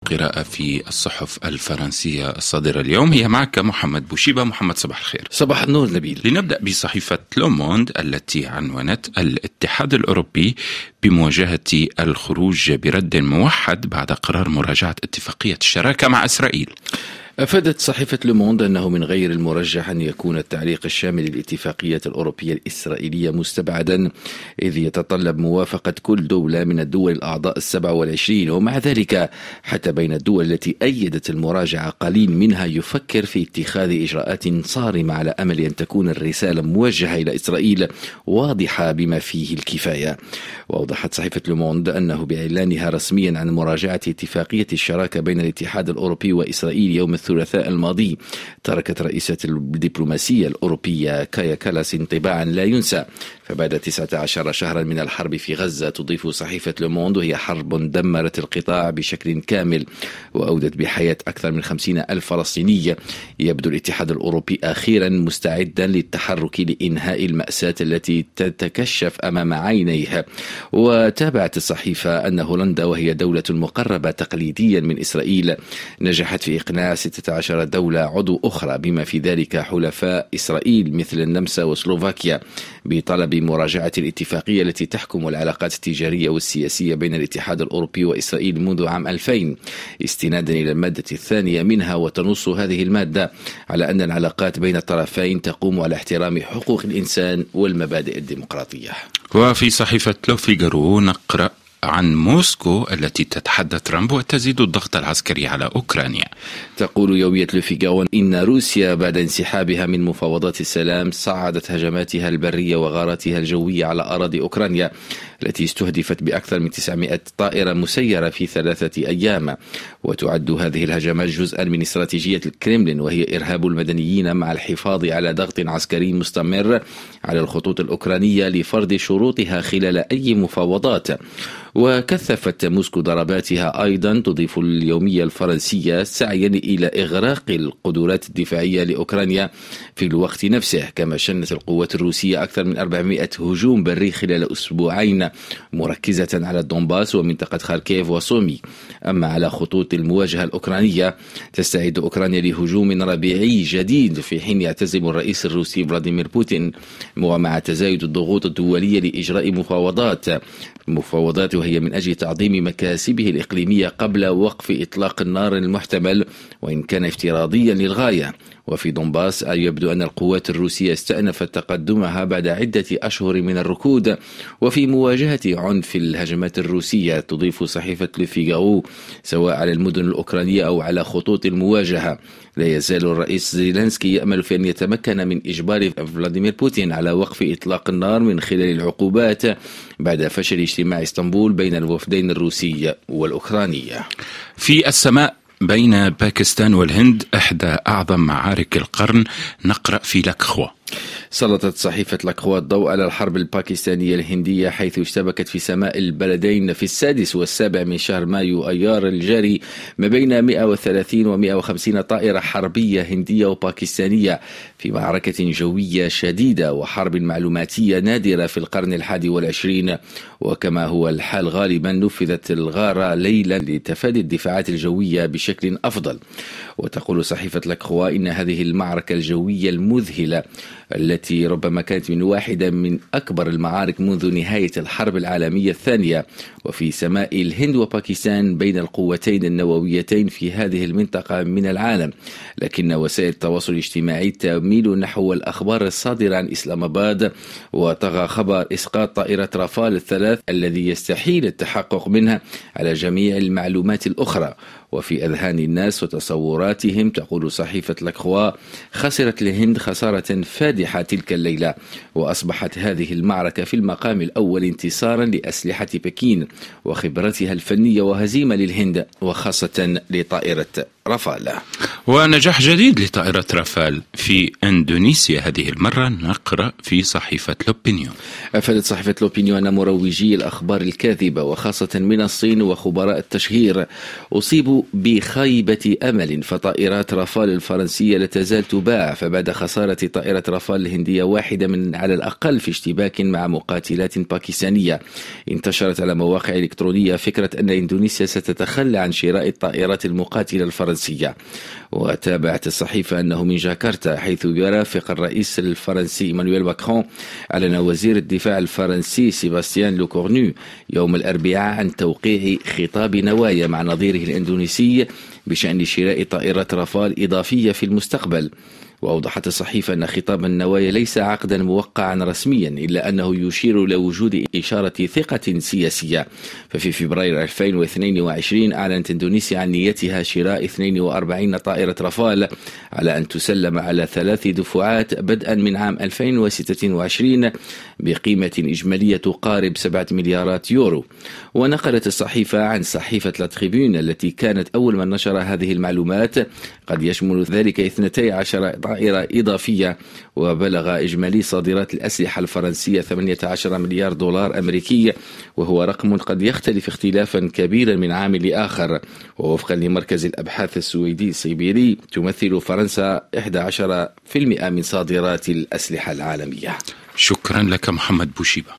القراءة في الصحف الفرنسية الصادرة اليوم هي معك محمد بوشيبة. محمد، صباح الخير. صباح النور نبيل. لنبدأ بصحيفة لو موند التي عنونت الاتحاد الأوروبي بمواجهة الخروج برد موحد بعد قرار مراجعة اتفاقية الشراكة مع إسرائيل. أفادت صحيفة لو موند أنه من غير المرجح أن يكون التعليق الشامل للاتفاقية الأوروبية الإسرائيلية مستبعدا، إذ يتطلب موافقة كل دولة من الدول الأعضاء 27، ومع ذلك حتى بين الدول التي أيدت المراجعة قليل منها يفكر في اتخاذ إجراءات صارمة على أمل أن تكون الرسالة موجهة إلى إسرائيل واضحة بما فيه الكفاية. وأوضحت صحيفة لو موند أنه بإعلانها رسميا عن مراجعة اتفاقية الشراكة بين الاتحاد الأوروبي وإسرائيل يوم الثلاثاء الماضي، تركت رئيسة الدبلوماسية الأوروبية كايا كالاس انطباعا لا ينسى. فبعد 19 شهرا من الحرب في غزة، تضيف صحيفة لو موند، وهي حرب دمرت القطاع بشكل كامل وأودت بحياة أكثر من 50,000 فلسطيني، يبدو الاتحاد الأوروبي أخيرا مستعدا للتحرك لإنهاء المأساة التي تتكشف أمام عينيه. وتابعت الصحيفة أن هولندا، وهي دولة مقربة تقليديا من إسرائيل، نجحت في إقناع 16 دولة عضو أخرى بما في ذلك حلفاء إسرائيل مثل النمسا وسلوفاكيا بطلب مراجعة الاتفاقية التي تحكم العلاقات التجارية والسياسية بين الاتحاد الأوروبي وإسرائيل منذ عام 2000، استنادا إلى المادة الثانية منها. وتنص هذه المادة على أن العلاقات بين الطرفين تقوم على احترام حقوق الإنسان والمبادئ الديمقراطية. وفي صحيفة لو فيغارو نقرأ عن موسكو التي تتحدى ترامب وتزيد الضغط العسكري على أوكرانيا. تقول يومية لو فيغارو إن روسيا بعد انسحابها من مفاوضات السلام صعدت هجماتها البرية وغاراتها الجوية على أراضي أوكرانيا التي استهدفت بأكثر من 900 طائرة مسيرة في 3 أيام. وتعد هذه الهجمات جزءا من استراتيجية الكرملين، وهي إرهاب المدنيين مع الحفاظ على ضغط عسكري مستمر على الخطوط الأوكرانية لفرض شروطها خلال أي مفاوضات. وكثفت موسكو ضرباتها أيضا، تضيف اليومية الفرنسية، سعيا إلى إغراق القدرات الدفاعية لأوكرانيا في الوقت نفسه. كما شنت القوات الروسية أكثر من 400 هجوم بري خلال أسبوعين، مركزة على الدونباس ومنطقة خاركيف وسومي. أما على خطوط المواجهة الأوكرانية، تستعد أوكرانيا لهجوم ربيعي جديد، في حين يعتزم الرئيس الروسي فلاديمير بوتين ومع تزايد الضغوط الدولية لإجراء مفاوضات وهي من أجل تعظيم مكاسبه الإقليمية قبل وقف إطلاق النار المحتمل وإن كان افتراضيا للغاية. وفي دونباس يبدو أن القوات الروسية استأنفت تقدمها بعد عدة أشهر من الركود وفي مواجهة عنف الهجمات الروسية. تضيف صحيفة لو فيغارو سواء على المدن الأوكرانية أو على خطوط المواجهة، لا يزال الرئيس زيلينسكي يأمل في أن يتمكن من إجبار فلاديمير بوتين على وقف إطلاق النار من خلال العقوبات بعد فشل اجتماع اسطنبول بين الوفدين الروسي والأوكراني. في السماء بين باكستان والهند إحدى أعظم معارك القرن، نقرأ في لاكخوا. سلطت صحيفة لاكخوا الضوء على الحرب الباكستانية الهندية، حيث اشتبكت في سماء البلدين في 6 و7 من شهر مايو أيار الجاري ما بين 130 و150 طائرة حربية هندية وباكستانية في معركة جوية شديدة وحرب معلوماتية نادرة في القرن 21. وكما هو الحال غالبا، نفذت الغارة ليلا لتفادي الدفاعات الجوية بشكل أفضل. وتقول صحيفة لاكخوا إن هذه المعركة الجوية المذهلة التي ربما كانت من واحدة من أكبر المعارك منذ نهاية الحرب العالمية الثانية، وفي سماء الهند وباكستان بين القوتين النوويتين في هذه المنطقة من العالم. لكن وسائل التواصل الاجتماعي تميل نحو الأخبار الصادرة عن إسلام آباد، وطغى خبر إسقاط طائرة رافال الثلاث الذي يستحيل التحقق منها على جميع المعلومات الأخرى. وفي أذهان الناس وتصوراتهم، تقول صحيفة لاكخوا، خسرت الهند خسارة فادحة تلك الليلة، وأصبحت هذه المعركة في المقام الأول انتصارا لأسلحة بكين وخبرتها الفنية، وهزيمة للهند وخاصة لطائرة رافال. ونجاح جديد لطائرة رافال في إندونيسيا، هذه المرة نقرأ في صحيفة لوبينيون. أفادت صحيفة لوبينيون أن مروجي الأخبار الكاذبة وخاصة من الصين وخبراء التشهير أصيبوا بخيبة أمل، فطائرات رافال الفرنسية لا تزال تباع. فبعد خسارة طائرة رافال الهندية واحدة من على الأقل في اشتباك مع مقاتلات باكستانية، انتشرت على مواقع إلكترونية فكرة أن إندونيسيا ستتخلى عن شراء الطائرات المقاتلة الفرنسية. وتابعت الصحيفة أنه من جاكرتا، حيث يرافق الرئيس الفرنسي إيمانويل ماكرون، أعلن وزير الدفاع الفرنسي سيباستيان لوكورنو يوم الأربعاء عن توقيع خطاب نوايا مع نظيره الإندونيسي بشأن شراء طائرات رافال إضافية في المستقبل. وأوضحت الصحيفة أن خطاب النوايا ليس عقدا موقعا رسميا، إلا أنه يشير إلى وجود إشارة ثقة سياسية. ففي فبراير 2022 أعلنت إندونيسيا عن نيتها شراء 42 طائرة رافال على أن تسلم على 3 دفعات بدءا من عام 2026 بقيمة إجمالية تقارب 7 مليارات يورو. ونقلت الصحيفة عن صحيفة لا تريبون التي كانت أول من نشر هذه المعلومات قد يشمل ذلك 12 طائرة إضافية، وبلغ إجمالي صادرات الأسلحة الفرنسية 18 مليار دولار أمريكي، وهو رقم قد يختلف اختلافا كبيرا من عام لآخر. ووفقا لمركز الأبحاث السويدي السيبيري تمثل فرنسا 11% من صادرات الأسلحة العالمية. شكرا لك محمد بوشيبة.